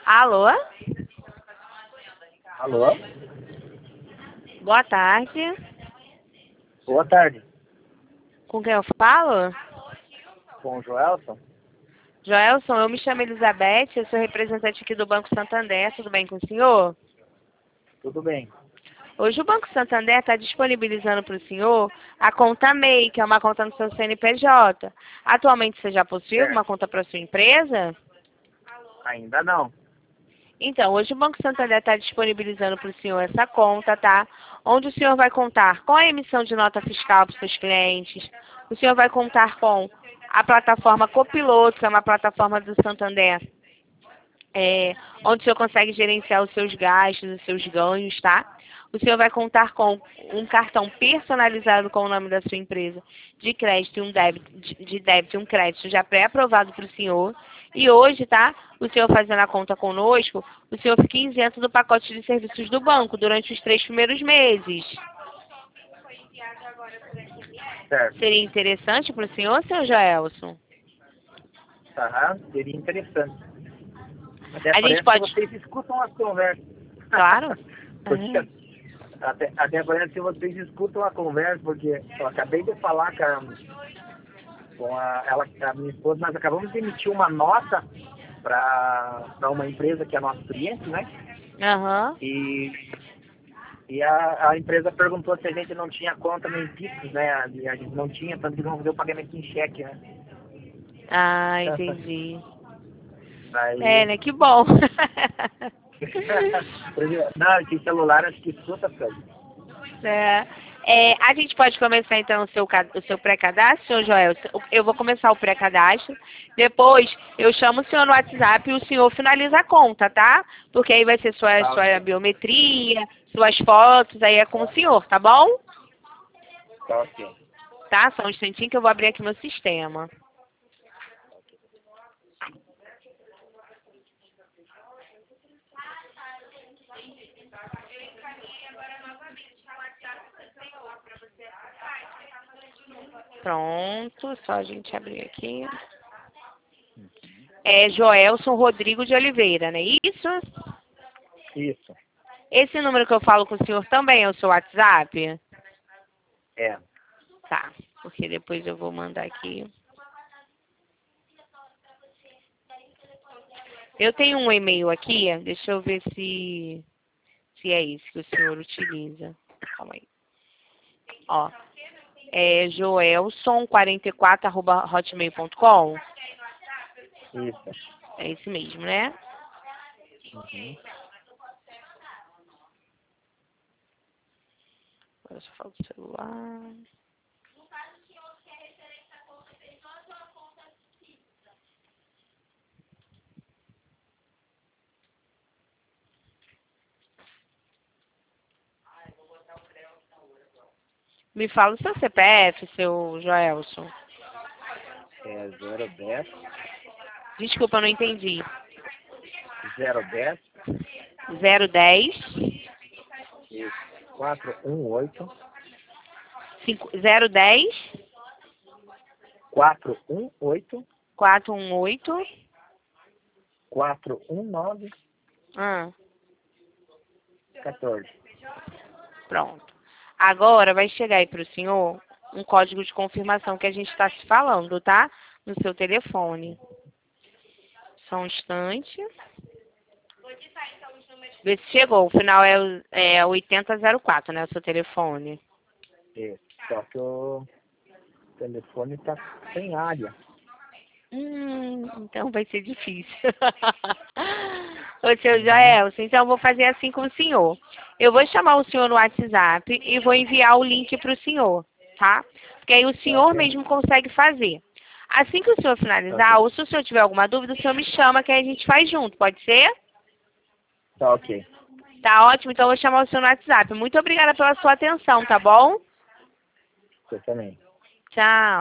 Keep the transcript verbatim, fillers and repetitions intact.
Alô? Alô? Boa tarde. Boa tarde. Com quem eu falo? Com o Joelson? Joelson, eu me chamo Elizabeth, eu sou representante aqui do Banco Santander, tudo bem com o senhor? Tudo bem. Hoje o Banco Santander está disponibilizando para o senhor a conta M E I, que é uma conta no seu C N P J. Atualmente você já possui alguma Certo. conta para sua empresa? Ainda não. Então, hoje o Banco Santander está disponibilizando para o senhor essa conta, tá? Onde o senhor vai contar com a emissão de nota fiscal para os seus clientes. O senhor vai contar com a plataforma Copiloto, que é uma plataforma do Santander, é, onde o senhor consegue gerenciar os seus gastos, os seus ganhos, tá? O senhor vai contar com um cartão personalizado com o nome da sua empresa, de crédito e um débito, de de débito e um crédito já pré-aprovado para o senhor. E hoje, tá? O senhor fazendo a conta conosco, o senhor fica isento do pacote de serviços do banco durante os três primeiros meses. Certo. Seria interessante para o senhor, seu Joelson? Tá, seria interessante. Até A gente parece que pode... vocês escutam as conversas. Claro. Porque Uhum. até, até parece que vocês escutam a conversa, porque eu acabei de falar com a, com a, ela, a minha esposa, nós acabamos de emitir uma nota para uma empresa que é nosso cliente, né? Aham. E, e a, a empresa perguntou se a gente não tinha conta nem Pix, né? E a gente não tinha, tanto que não fazer o pagamento em cheque, né? Ah, entendi. É, Aí, né? Que bom. não, esse celular acho que escuta as coisas. É, é, a gente pode começar então o seu, ca- o seu pré-cadastro, senhor Joel? Eu vou começar o pré-cadastro. Depois eu chamo o senhor no WhatsApp e o senhor finaliza a conta, tá? Porque aí vai ser sua, Tá, sua ok. biometria, suas fotos, aí é com o senhor, tá bom? Tá, ok. Tá? Só um instantinho que eu vou abrir aqui meu sistema. Pronto, só a gente abrir aqui. É Joelson Rodrigo de Oliveira, não é isso? Isso, Esse número que eu falo com o senhor também é o seu WhatsApp? é. Tá, porque depois eu vou mandar aqui. Eu tenho um e-mail aqui, deixa eu ver se, se é esse que o senhor utiliza. Calma aí. Ó, é joelson quarenta e quatro arroba hotmail ponto com. Isso. É esse mesmo, né? Uhum. Agora só falta o celular. Me fala o seu C P F, seu Joelson. É zero dez, Desculpa, eu não entendi. zero dez, zero dez, isso. quatro um oito, cinco, zero dez, quatro um oito, quatro um oito. quatro um nove, Ah, quatorze. pronto. Agora vai chegar aí para o senhor um código de confirmação que a gente está se falando, tá? No seu telefone. Só um instante. Vê se chegou. O final é, o- é oitenta zero quatro, né? O seu telefone. Isso. Só que o telefone tá sem área. Hum, então vai ser difícil. Ô, seu Uhum. Joelson, então eu vou fazer assim com o senhor. Eu vou chamar o senhor no WhatsApp e vou enviar o link para o senhor, tá? Porque aí o Tá, senhor ok. mesmo consegue fazer. Assim que o senhor Tá, finalizar, ok. ou se o senhor tiver alguma dúvida, o senhor me chama que aí a gente faz junto, pode ser? Tá, ok. Tá ótimo, então eu vou chamar o senhor no WhatsApp. Muito obrigada pela sua atenção, tá bom? Você também. Tchau.